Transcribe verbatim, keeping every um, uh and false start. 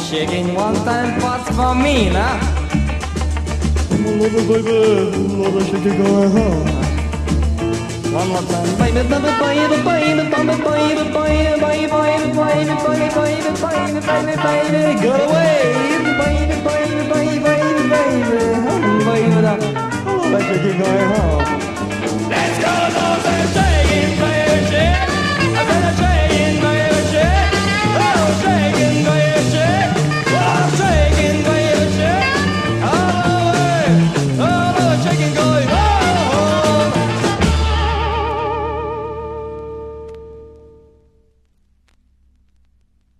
shaking one time fast for me now. Come on, little baby, little shaking going home. One more time, baby, baby, baby, baby, baby, baby, baby, baby, baby, baby, baby, baby, baby, baby, baby, go away, baby, baby, baby, baby, baby, baby, baby, baby, shaking going home.